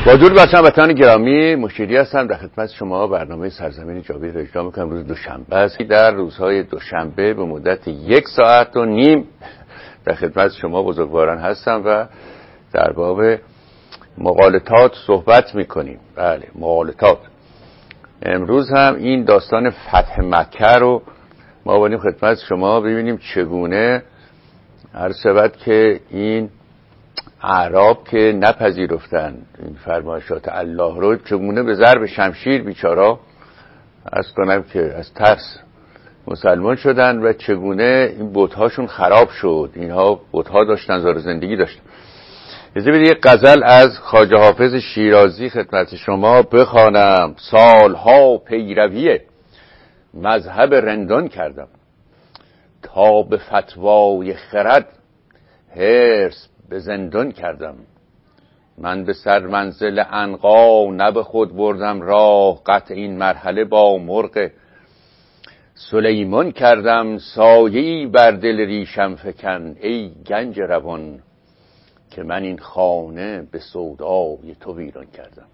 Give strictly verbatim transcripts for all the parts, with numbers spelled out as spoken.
با درود بر هموطنان گرامی، مشیری هستم در خدمت شما. برنامه سرزمین جاوید را اجرا می‌کنم. روز دوشنبه است. در روزهای دوشنبه به مدت یک ساعت و نیم در خدمت شما بزرگواران هستم و در باب مغالطات صحبت می‌کنیم. بله، مغالطات. امروز هم این داستان فتح مکه رو ما بریم خدمت شما ببینیم چگونه هر شود که این اعراب که نپذیرفتن این فرمایشات الله رو چگونه به ضرب شمشیر بیچارا از کنم که از ترس مسلمان شدن و چگونه این بت‌هاشون خراب شد. اینها بت‌ها داشتن، زار زندگی داشتن. اجازه بدید یک غزل از خواجه حافظ شیرازی خدمت شما بخوانم. سالها پیروی مذهب رندان کردم، تا به فتوای خرد حرص به زندان کردم. من به سر منزل عنقا نه به خود بردم راه، قطع این مرحله با مرغ سلیمان کردم. سایه‌ای بر دل ریشم فکن ای گنج روان، که من این خانه به سودای تو ویران کردم.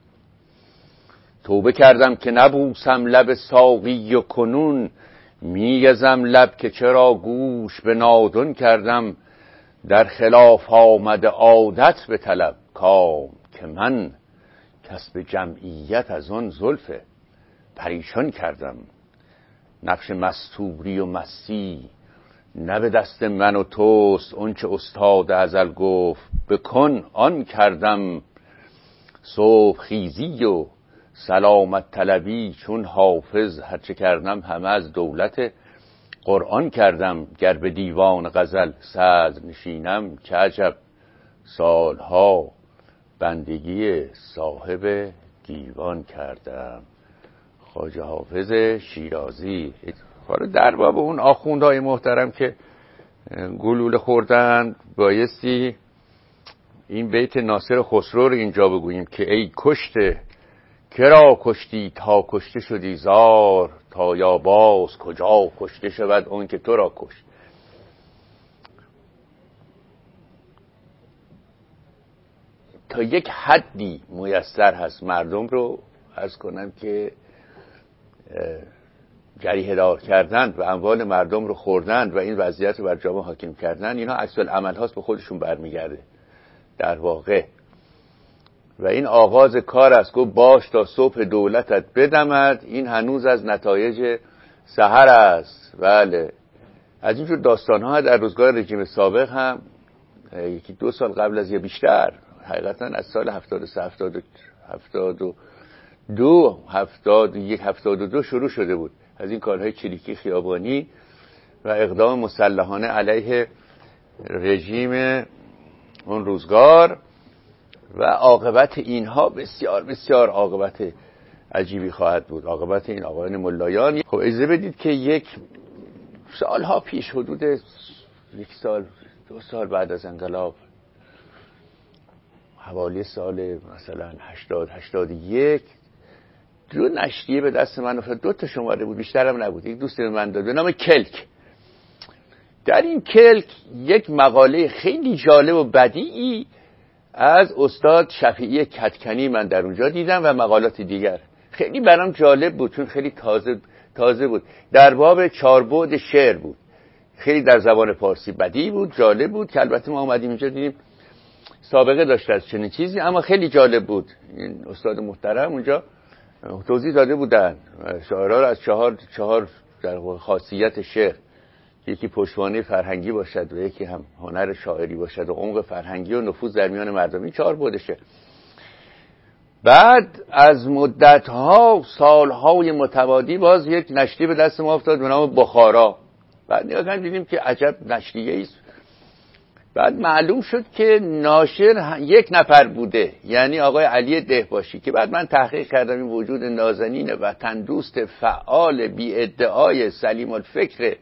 توبه کردم که نبوسم لب ساقی و کنون میگزم لب که چرا گوش به نادان کردم. در خلاف آمده عادت به طلب کام، که من کسب جمعیت از آن زلف پریشان کردم. نقش مستوری و مستی نه به دست من و توست، اون چه استاد ازل گفت بکن آن کردم. صبح خیزی و سلامت طلبی چون حافظ هرچه کردم همه از دولت قرآن کردم. گر به دیوان غزل صدر نشینم، که عجب سالها بندگی صاحب دیوان کردم. خواجه حافظ شیرازی. حالا در باب اون آخوندهای محترم که گلوله خوردن بایستی این بیت ناصر خسرو رو اینجا بگوییم که ای کشته کرا کشتی تا کشته شدی زار، تا یا باز کجا کشته شود اون که تو را کشت. تا یک حدی میسر هست مردم رو عرض کنم که جریحه دار کردند و اموال مردم رو خوردند و این وضعیت رو بر جامعه حاکم کردند. اینا عکس العمل هاست به خودشون برمیگرده در واقع. و این آغاز کار است. گفت باش تا صبح دولتت بدمد، این هنوز از نتایج سحر است. بله، از اینجور داستان ها در روزگار رژیم سابق هم یکی دو سال قبل از یا بیشتر، حقیقتا از سال هفتاد و سه هفتاد و دو هفتاد و یک هفتاد و دو شروع شده بود از این کارهای چریکی خیابانی و اقدام مسلحانه علیه رژیم اون روزگار. و عاقبت اینها بسیار بسیار عاقبت عجیبی خواهد بود، عاقبت این آقایان ملایان. خب اجازه بدید که یک سالها پیش، حدود یک سال دو سال بعد از انقلاب، حوالی سال مثلا هشتاد هشتاد یک، دو نشریه به دست من افتاد. دو تا شماره بود، بیشتر هم نبود. یک دوست من داد به نام کلک. در این کلک یک مقاله خیلی جالب و بدیعی از استاد شفیعی کدکنی من در اونجا دیدم و مقالات دیگر. خیلی برام جالب بود چون خیلی تازه تازه بود. در باب چاربعد شعر بود، خیلی در زبان پارسی بدیع بود، جالب بود که البته ما اومدیم اینجا دیدیم سابقه داشته از چنین چیزی، اما خیلی جالب بود. این استاد محترم اونجا توضیح داده بودن شاعرها رو از چهار چهار در خاصیت شعر، یکی پشتوانه فرهنگی باشد و یکی هم هنر شاعری باشد و عمق فرهنگی و نفوذ در میان مردم. این چهار بودشه. بعد از مدت‌ها سال‌های متمادی باز یک نشریه به دست ما افتاد به نام بخارا. بعد نگاه کردیم دیدیم که عجب نشریه‌ای است. بعد معلوم شد که ناشر یک نفر بوده، یعنی آقای علی دهباشی، که بعد من تحقیق کردم این وجود نازنین وطن دوست فعال بی ادعای سلیم الفکر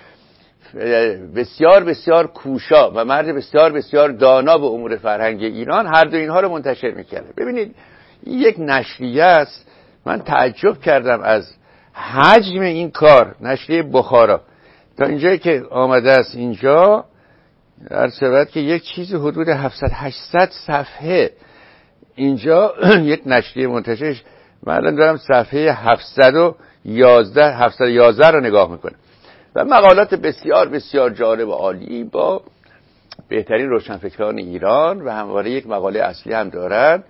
بسیار بسیار کوشا و مرد بسیار بسیار دانا به امور فرهنگ ایران هر دو اینها رو منتشر میکرده. ببینید این یک نشریه است. من تعجب کردم از حجم این کار. نشریه بخارا تا اینجایی که آمده است اینجا در شود که یک چیزی حدود هفتصد هشتصد صفحه اینجا یک نشریه منتشر، من الان دارم صفحه هفتصد و یازده هفتصد و یازده رو نگاه میکنم و مقالات بسیار بسیار جالب و عالی با بهترین روشنفکران ایران و همواره یک مقاله اصلی هم دارن.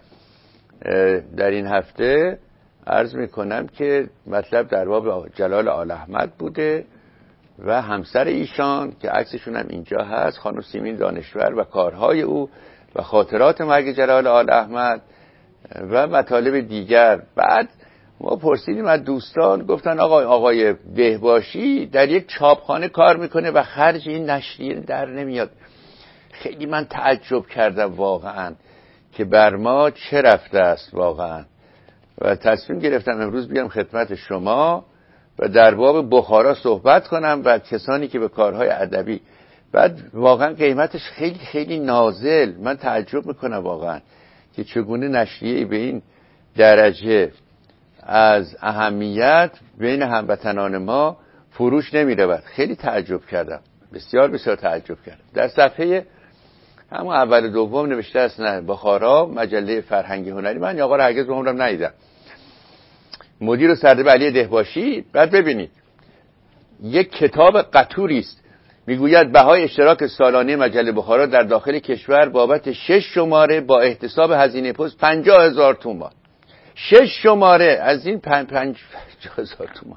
در این هفته عرض میکنم که مطلب در باب جلال آل احمد بوده و همسر ایشان که عکسشون هم اینجا هست، خانم سیمین دانشور و کارهای او و خاطرات مرگ جلال آل احمد و مطالب دیگر. بعد ما پرسیدیم از دوستان، گفتن آقای آقای دهباشی در یک چاپخانه کار میکنه و خرج این نشریه در نمیاد. خیلی من تعجب کردم واقعا که بر ما چه رفته است واقعا و تصمیم گرفتم امروز بیام خدمت شما و در باب بخارا صحبت کنم و کسانی که به کارهای ادبی، بعد واقعا قیمتش خیلی خیلی نازل. من تعجب میکنم واقعا که چگونه نشریه به این درجه از اهمیت بین هموطنان ما فروش نمیرود. خیلی تعجب کردم، بسیار بسیار تعجب کردم. در صفحه همون اول دوم نوشته است نه بخارا مجله فرهنگی هنری. من این آقا رو هرگز به عمرم ندیدم. مدیر و سردبیر علی دهباشی. بعد ببینید یک کتاب قطوری است، میگوید بهای اشتراک سالانه مجله بخارا در داخل کشور بابت شش شماره با احتساب هزینه پست پنجاه هزار تومان. شش شماره از این پنج پنج هزار تومان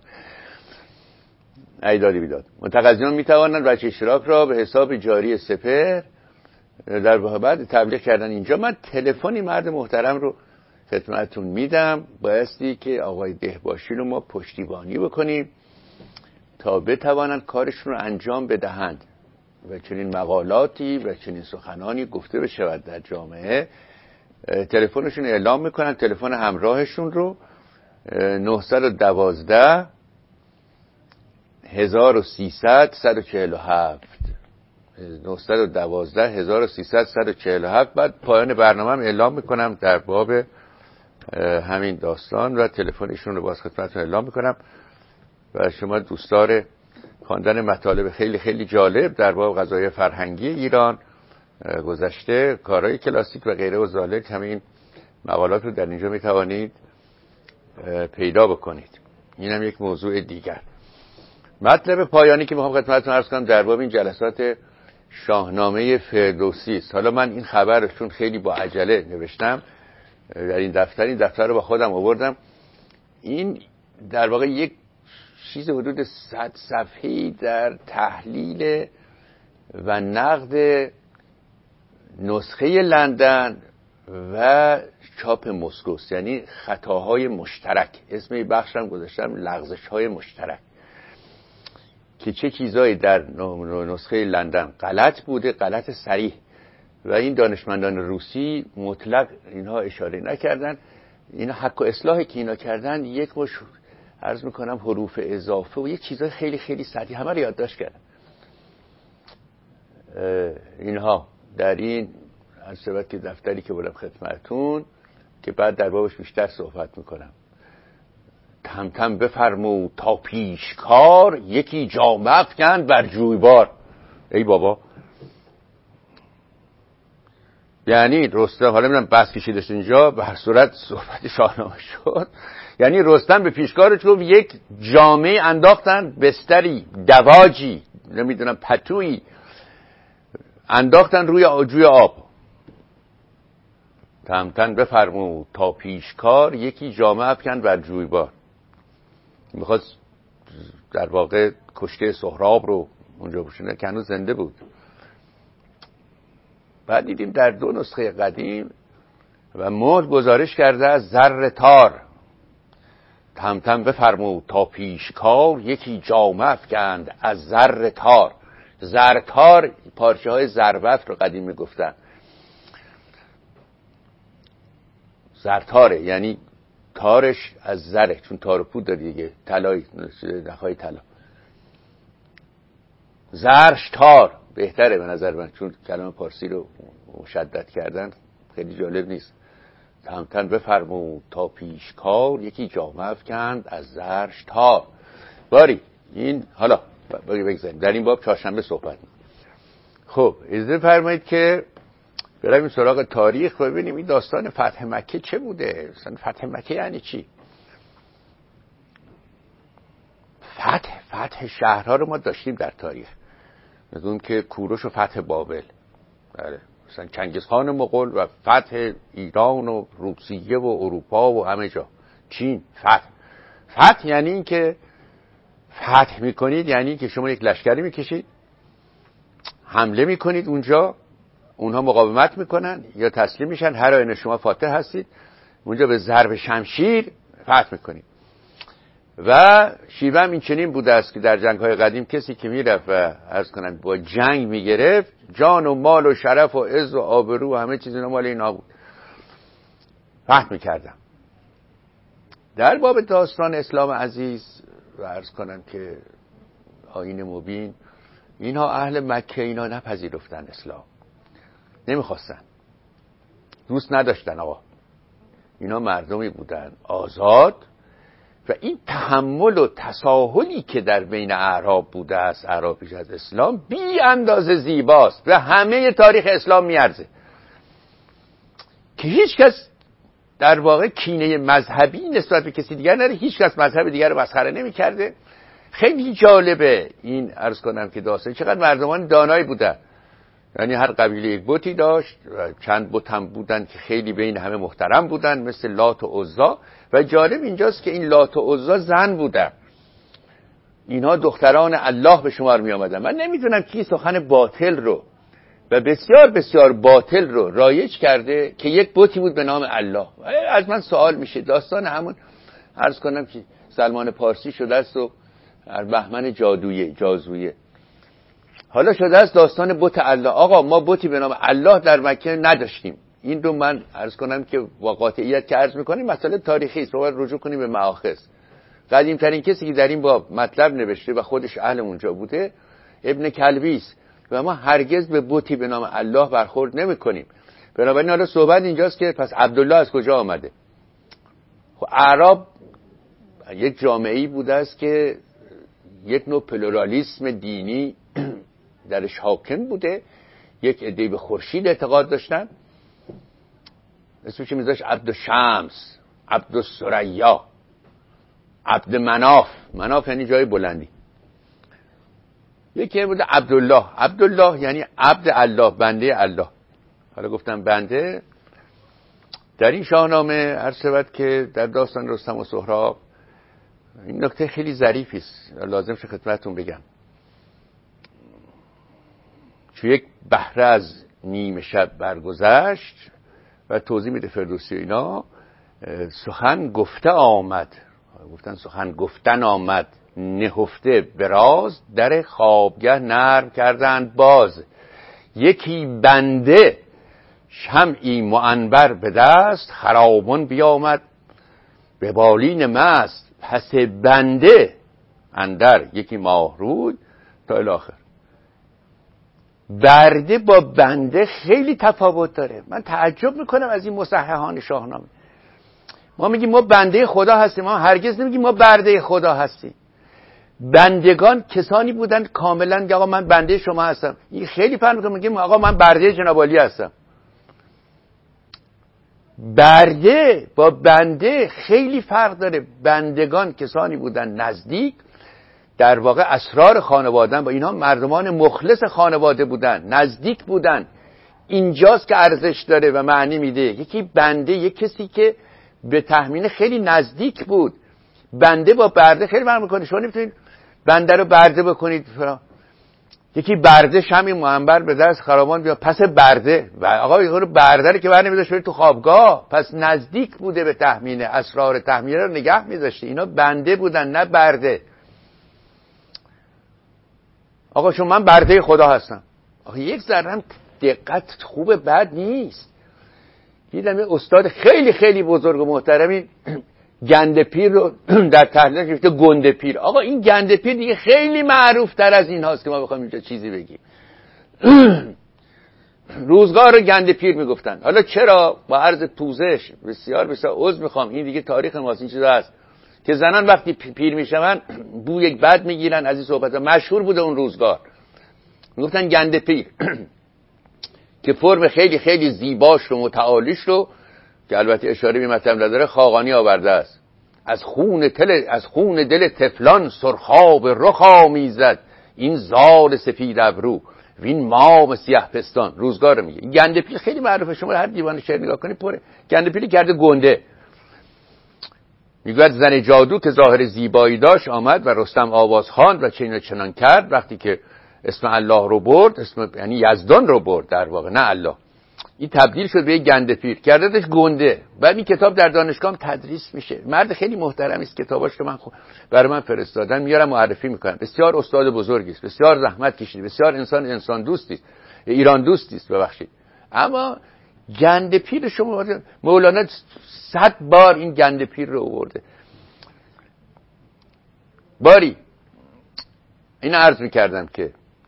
ایدادی بیداد. متقاضیان میتوانند بچه اشتراک را به حساب جاری سپر در بعد تبلیغ کردن. اینجا من تلفنی مرد محترم رو خدمتتون میدم، بایستی که آقای دهباشی رو ما پشتیبانی بکنیم تا بتوانند کارشون رو انجام بدهند و چنین مقالاتی و چنین سخنانی گفته بشود در جامعه. تلفنشون اعلام میکنن، تلفن همراهشون رو نهصد و دوازده هزار و سیصد صد و چهل و هفت نهصد و دوازده هزار و سیصد صد و چهل و هفت. بعد پایان برنامه هم اعلام میکنم در باب همین داستان و تلفنشون رو باز خدمتتون اعلام میکنم و شما دوستدار خواندن مطالب خیلی خیلی جالب در باب قضایای فرهنگی ایران گذشته، کارهای کلاسیک و غیره و ذالک، همین مقالات رو در اینجا میتوانید پیدا بکنید. این هم یک موضوع دیگر. مطلب پایانی که میخوام خدمتتون عرض کنم در باب این جلسات شاهنامه فردوسی است. حالا من این خبر چون خیلی با عجله نوشتم در این دفتر، این دفتر رو با خودم آوردم. این در واقع یک چیز حدود صد صفحه‌ای در تحلیل و نقد نسخه لندن و چاپ مسکو، یعنی خطاهای مشترک. اسم این بخش هم گذاشتم لغزش‌های مشترک، که چه چیزایی در نسخه لندن غلط بوده، غلط صریح، و این دانشمندان روسی مطلق اینها اشاره نکردن. اینا حق و اصلاحی که اینا کردن یک مش عرض میکنم حروف اضافه و یک چیزای خیلی خیلی سطحی همه رو یادداشت کردن. اینها در این صورت که دفتری که بودم خدمتتون که بعد در بابش بیشتر صحبت میکنم. تم تم بفرمود تا پیشکار یکی جامه افکند بر جویبار. ای بابا، یعنی رستم، حالا میدونم بس کشیده شد اینجا، به هر صورت صحبت شاهنامه شد، یعنی رستم به پیشکارش گفت یک جامه انداختن، بستری، دواجی، نمیدونم پتویی انداختن روی جوی آب. تمتن بفرمود تا پیشکار یکی جامه افکند بر جویبار. میخواست در واقع کشته سهراب رو اونجا بشونه که هنوز زنده بود. بعد دیدیم در دو نسخه قدیم و مهر گزارش کرده از زر تار. تمتم بفرمود تا پیشکار یکی جامه افکند از زر تار. زر تار پارچه های زربفت رو قدیم میگفتن. زرتاره یعنی تارش از زره، چون تار و پود داره دیگه، طلایی، نخای طلا. زرش تار بهتره به نظر من، چون کلمه پارسی رو مشدد کردن خیلی جالب نیست. تمتن بفرمود تا پیشکار یکی جامه افکند از زرش تار. باری این حالا بگذاریم در این باب چهارشنبه صحبت. خب اجازه فرمایید که بریم سراغ تاریخ و ببینیم این داستان فتح مکه چه بوده. مثلا فتح مکه یعنی چی؟ فتح فتح شهرها رو ما داشتیم در تاریخ، از اون که کوروش و فتح بابل، بله، مثلا چنگیزخان مغول و فتح ایران و روسیه و اروپا و همه جا، چین. فتح فتح یعنی این که فتح میکنید، یعنی که شما یک لشکری میکشید، حمله میکنید اونجا، اونها مقاومت میکنن یا تسلیم میشن، هر آینه شما فاتح هستید، اونجا به ضرب شمشیر فتح میکنید. و شیوه هم این چنین بوده است که در جنگ‌های قدیم کسی که میرفت و عرض کنن با جنگ میگرفت، جان و مال و شرف و عز و آبرو و همه چیز اینا مال اینا بود، فتح میکردم. در باب داستان اسلام عزیز و عرض کنن که آیین مبین، اینها اهل مکه اینا نپذیرفتن اسلام، نمیخواستن، دوست نداشتن. آقا اینا مردمی بودن آزاد و این تحمل و تساهلی که در بین اعراب بوده است، اعراب پیش از اسلام، بی اندازه زیباست و همه تاریخ اسلام میارزه که هیچ کس در واقع کینه مذهبی نسبت به کسی دیگر نداره، هیچ کس مذهب دیگر رو مسخره نمی‌کرده. خیلی جالبه این عرض کنم که داستان چقدر مردمان دانایی بودن، یعنی هر قبیله یک بتی داشت و چند بت هم بودن که خیلی بین همه محترم بودن، مثل لات و عزا. و جالب اینجاست که این لات و عزا زن بودن، اینها دختران الله به شمار می آمدن. من نمیدونم کی سخن باطل رو و بسیار بسیار باطل رو رایج کرده که یک بتی بود به نام الله. از من سوال میشه، داستان همون عرض کنم که سلمان پارسی شده است و بهمن جادویه جازویه، حالا شده است داستان بت الله. آقا ما بتی به نام الله در مکه نداشتیم. این رو من عرض کنم که با قاطعیت که عرض میکنیم مسئله تاریخی است، باید رجوع کنیم به مآخذ. قدیم ترین کسی که در این باب مطلب نوشته و خودش اهل اونجا بوده ابن کلبی است و ما هرگز به بتی به نام الله برخورد نمیکنیم. بنابراین حالا صحبت اینجاست که پس عبدالله از کجا آمده؟ خب اعراب یک جامعه‌ای بوده است که یک نوع پلورالیسم دینی درش حاکم بوده، یک عده به خورشید اعتقاد داشتن، اسمش میذاش عبد شمس، عبد الثریا، عبد مناف. مناف یعنی جای بلندی. یکی بوده عبدالله. عبدالله یعنی عبد الله، بنده الله. حالا گفتم بنده، در این شاهنامه عرض شود که در داستان رستم و سهراب این نکته خیلی ظریفی است، لازم شه خدمتتون بگم. چون یک بهره از نیمه شب برگذشت و توضیح میده فردوسی اینا، سخن گفته آمد، گفتن سخن گفتن آمد، نهفته براز، در خوابگه نرم کردند باز. یکی بنده شمعی معنبر به دست، خرابان بیامد به بالین مست. پس بنده اندر یکی ماه روی تا الاخر. برده با بنده خیلی تفاوت داره. من تعجب میکنم از این مصححان شاهنامه. ما میگیم ما بنده خدا هستیم، ما هرگز نمیگیم ما برده خدا هستیم. بندگان کسانی بودن کاملا که آقا من بنده شما هستم. این خیلی فرق میکنه، میگیم آقا من برده جناب عالی هستم. برده با بنده خیلی فرق داره. بندگان کسانی بودن نزدیک، در واقع اسرار خانواده با اینها مردمان مخلص خانواده بودن، نزدیک بودن. اینجاست که ارزش داره و معنی میده. یکی بنده، یک کسی که به تخمین خیلی نزدیک بود. بنده با برده خیلی فرق میکنه. شما نمیتونید بنده رو برده بکنید. یکی برده شمعی معنبر به دست، خرابان بیا پس برده. و آقا یه برده رو که بر نمیذاشت تو خوابگاه، پس نزدیک بوده به تخمین، اسرار تخمینه رو نگه میذاشته. اینا بنده بودن نه برده. آقا شما من برده خدا هستم. آقا یک ذره هم دقت خوبه، بد نیست. دیدم یه استاد خیلی خیلی بزرگ و محترمی گنده پیر رو در تحلیل گرفته گنده پیر. آقا این گنده پیر دیگه خیلی معروف تر از این هاست که ما بخوایم اینجا چیزی بگیم. روزگار رو گنده پیر میگفتن. حالا چرا؟ با عرض پوزش بسیار بسیار عذر میخوام، این دیگه تاریخ ماست، این چیزا هست که زنان وقتی پیر میشن بوی یک بد میگیرن. از این صحبت مشهور بوده اون روزگار، میگفتن گنده پیر. که فرم خیلی خیلی زیباش و متعالیش رو که البته اشاره به مطلب نداره خاقانی آورده است. از خون تل از خون دل طفلان سرخاب رخ آمیزد این زال سفید ابرو وین مام سیاه پستان. روزگار میگه. گندپیل خیلی معروفه، شما هر دیوان شعر نگاه کنید پره. گندپیل کرده گنده. میگوید زن جادو که ظاهر زیبایی داشت آمد و رستم آواز خواند و چنین و چنان کرد. وقتی که اسم الله رو برد، اسم یعنی یزدان رو برد در واقع، نه الله، این تبدیل شد به یک گندپیر، کردتش گنده. بعد این کتاب در دانشگاه تدریس میشه. مرد خیلی محترمی است، کتاباش رو من خو... برای من فرستادن، میارم معرفی میکنم. بسیار استاد بزرگی است، بسیار زحمت کشیده، بسیار انسان انسان دوستی است، ایران دوستی است ببخشید. اما گندپیر شما مولانا صد بار این گندپیر رو آورده. باری این عرض میکردم که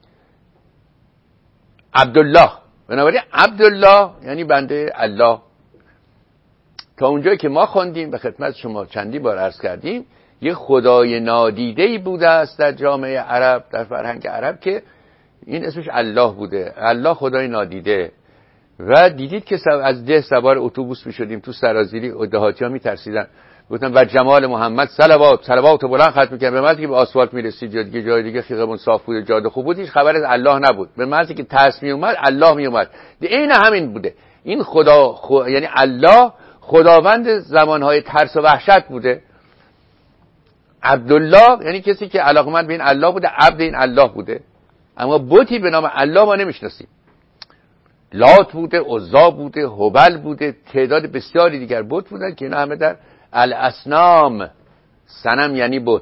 عبدالله، بنابراین عبدالله یعنی بنده الله. تا اونجایی که ما خوندیم و خدمت شما چندی بار عرض کردیم، یه خدای نادیده‌ای بوده است در جامعه عرب، در فرهنگ عرب، که این اسمش الله بوده. الله خدای نادیده. و دیدید که از ده سوار اتوبوس میشدیم تو سرازیری، دهاتی ها میترسیدن، گفتن و جمال محمد صلوات صلوات بلند ختم میکنن. به محضی که به آسفالت میرسید یا دیگه جای دیگه خیابون صاف بود، جاده خوب بود، هیچ خبر از الله نبود. به محضی که ترس می اومد الله می اومد. عین همین بوده. این خدا خو... یعنی الله خداوند زمانهای ترس و وحشت بوده. عبدالله یعنی کسی که علاقمند به این الله بوده، عبد این الله بوده. اما بتی به نام الله ما نمیشناسیم. لات بوده، عزا بوده، هبل بوده، تعداد بسیاری دیگر بت بودن که اینا همه در الاصنام. صنم یعنی بت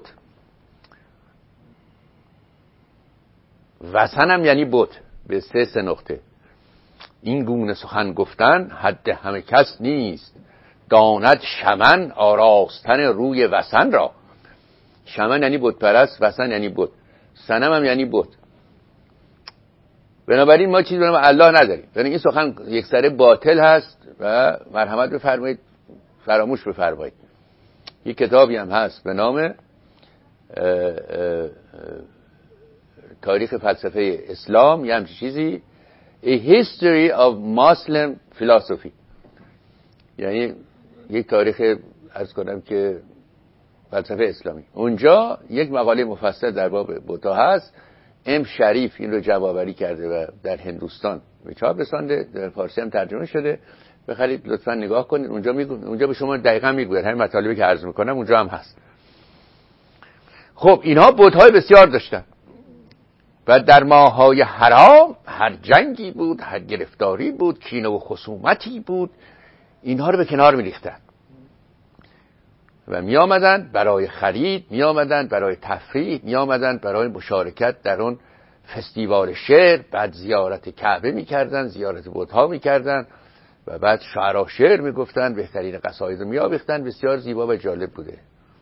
و صنم یعنی بت به سه سه نقطه. این گونه سخن گفتن حد همه کس نیست، داند شمن آراستن روی وثن را. شمن یعنی بت پرست، وثن یعنی بت، صنم هم یعنی بت. بنابراین ما چیزی به نام الله نداریم. یعنی این سخن یک سره باطل هست و مرحمت بفرمایید فراموش بفرمایید. یک کتابی هم هست به نام اه اه تاریخ فلسفه اسلام، یه همچین چیزی، A History of Muslim Philosophy، یعنی یک تاریخ عرض کنم که فلسفه اسلامی. اونجا یک مقاله مفصل در باب بوتا هست. ام شریف این رو جمع‌آوری کرده و در هندوستان به چاپ رسانده، در فارسی هم ترجمه شده. بخرید لطفا نگاه کنید. اونجا میگه، اونجا به شما دقیقاً میگه همین مطالبی که عرض میکنم اونجا هم هست. خب اینها بت‌های بسیار داشتن و در ماه‌های حرام هر جنگی بود، هر گرفتاری بود، کینه و خصومتی بود، اینها رو به کنار می‌ریختن و می آمدن برای خرید، می آمدن برای تفریح، می آمدن برای مشارکت در اون فستیوال شعر. بعد زیارت کعبه می کردن، زیارت بت‌ها می کردن و بعد شعرا شعر می گفتن، بهترین قصاید رو می آویختن. بسیار زیبا و جالب بوده.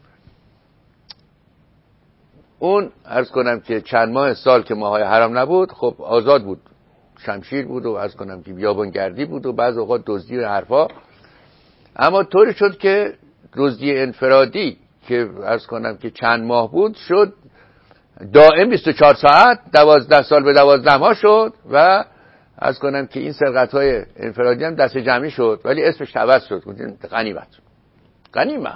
اون عرض کنم که چند ماه سال که ماهای حرام نبود، خب آزاد بود، شمشیر بود و عرض کنم که بیابانگردی بود و بعض اوقات دزدی و حرفا. اما طوری شد که دزدی انفرادی که عرض کنم که چند ماه بود شد دائم بیست و چهار ساعت، دوازده سال به دوازده ماه شد و عرض کنم که این سرقت‌های انفرادی هم دست جمعی شد، ولی اسمش عوض شد، غنیمت. غنیمت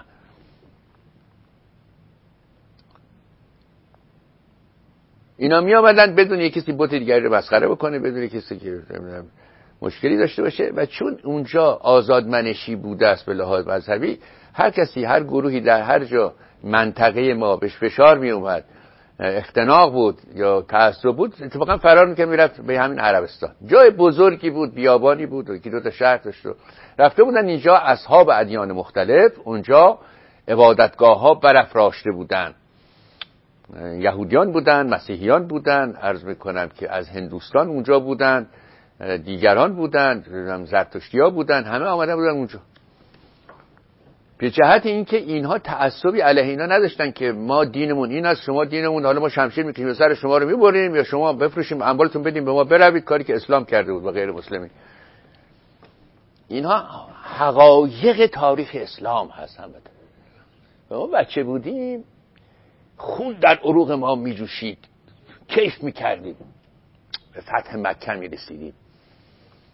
اینا می آمدن بدون یک کسی بت دیگری رو مسخره بکنه، بدون کسی که مشکلی داشته باشه. و چون اونجا آزادمنشی بوده است به لحاظ مذهبی، هر کسی، هر گروهی در هر جا منطقه ما بهش فشار می اومد، اختناق بود یا تعصب بود، اتفاقا فرار می‌کرد میرفت به همین عربستان. جای بزرگی بود، بیابانی بود و یکی دو تا شهر داشت. رفته بودن اینجا اصحاب ادیان مختلف، اونجا عبادتگاه‌ها برافراشته بودن. یهودیان بودن، مسیحیان بودن، عرض میکنم که از هندوستان اونجا بودن، دیگران بودن، زرتشتی‌ها بودن، همه آمده بودن اونجا. به جهت اینکه اینها تعصبی علیه اینا نداشتن که ما دینمون این است، شما دینمون، حالا ما شمشیر میکشیم و سر شما رو میبریم یا شما بفروشیم اموالتون بدیم به ما بروید، کاری که اسلام کرده بود و غیر مسلمین. اینها حقایق تاریخ اسلام هست. هم ما بچه بودیم خون در عروق ما میجوشید، کیف میکردیم، به فتح مکه میرسیدیم.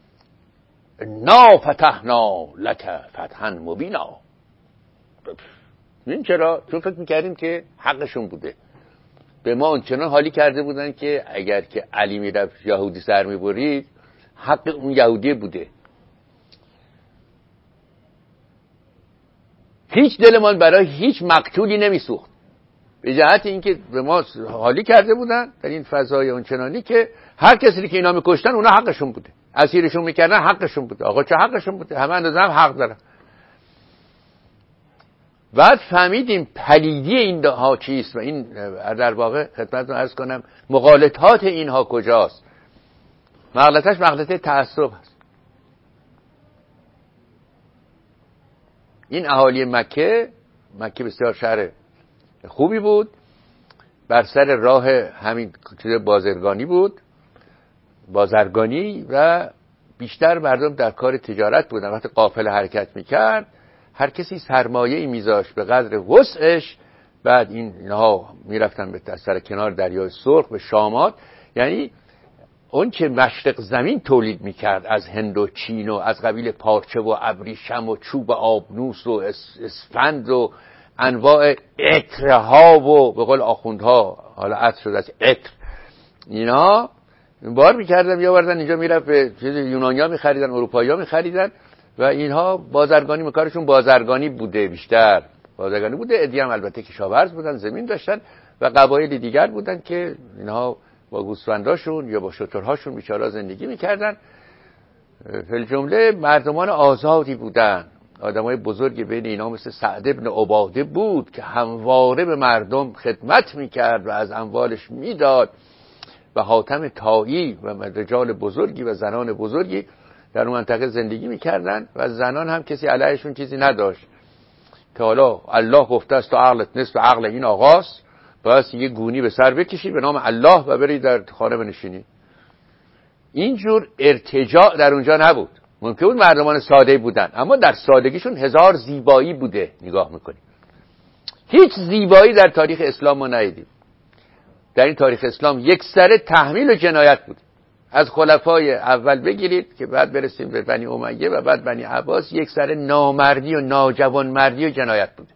انا فتحنا لک فتحا مبینا. این چرا؟ چون فکر میکردیم که حقشون بوده. به ما اونچنان حالی کرده بودن که اگر که علی میرفت یهودی سر میبرید حق اون یهودی بوده. هیچ دلمان برای هیچ مقتولی نمیسوخت، به جهت اینکه به ما حالی کرده بودن در این فضای اونچنانی که هر کسی که اینا میکشتن اونا حقشون بوده، اسیرشون میکردن حقشون بوده. آقا چه حقشون بوده؟ همه اندازه هم حق دارن. بعد فهمیدیم پلیدی این ها چیست و این در واقع خدمتتون عرض کنم مغالطات اینها کجاست. مغلطش مغلطه تعصب هست. این اهالی مکه مکه بسیار شهر خوبی بود، بر سر راه همین بازرگانی بود، بازرگانی و بیشتر مردم در کار تجارت بودن. وقتی قافله حرکت میکرد هر کسی سرمایه‌ای میذاشت به قدر وسعش. بعد این اینها میرفتن به سر کنار دریای سرخ به شامات، یعنی اون که مشرق زمین تولید میکرد از هند و چین و از قبیل پارچه و ابریشم و چوب آبنوس و اسفند و انواع عطرها و به قول آخوندها حالا عطر شده از عطر، اینا بار میکردن میآوردن اینجا، میرفت به یونانیا میخریدن، اروپایی‌ها میخریدن و اینها بازرگانی مکارشون بازرگانی بوده، بیشتر بازرگانی بوده. ادی هم البته کشاورز بودن، زمین داشتن و قبایل دیگر بودن که اینها با گوسفنداشون یا با شترهاشون بیچاره زندگی میکردن. فی جمله مردمان آزادی بودن. آدمای بزرگی بین اینا مثل سعد ابن عباده بود که همواره به مردم خدمت میکرد و از اموالش میداد. و حاتم طایی و رجال بزرگی و زنان بزرگی در اون منطقه زندگی میکردن و زنان هم کسی علیهشون چیزی نداشت که حالا الله گفته است تو عقلت نصف عقل این آقاست، باید یه گونی به سر بکشی به نام الله و بری در خانه بنشینی. اینجور ارتجاع در اونجا نبود. ممکن بود مردمان ساده بودن اما در سادگیشون هزار زیبایی بوده. نگاه میکنیم هیچ زیبایی در تاریخ اسلام ما ندیدیم. در این تاریخ اسلام یک سره تحمیل و جنایت بود. از خلفای اول بگیرید که بعد برسیم به بنی امیه و بعد بنی عباس، یک سره نامردی و ناجوانمردی و جنایت بود.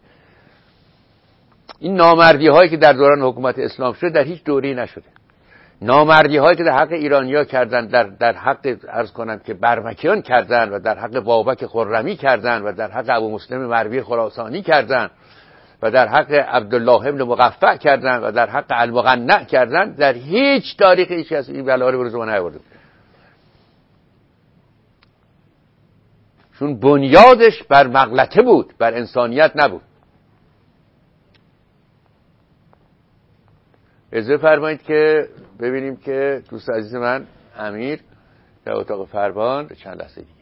این نامردی هایی که در دوران حکومت اسلام شده در هیچ دوره‌ای نشده. نامردی هایی که در حق ایرانی‌ها کردن، در در حق عرض کنم که برمکیان کردن و در حق بابک خرمی کردن و در حق ابو مسلم مروی خراسانی کردن و در حق عبدالله ابن مقفع کردن و در حق المقنع کردن، در هیچ تاریخ هیچ کس این بلا رو به روز ما نیاورده. چون بنیادش بر مغلطه بود، بر انسانیت نبود. اجازه فرمایید که ببینیم که دوست عزیز من امیر در اتاق فرمان چند لحظه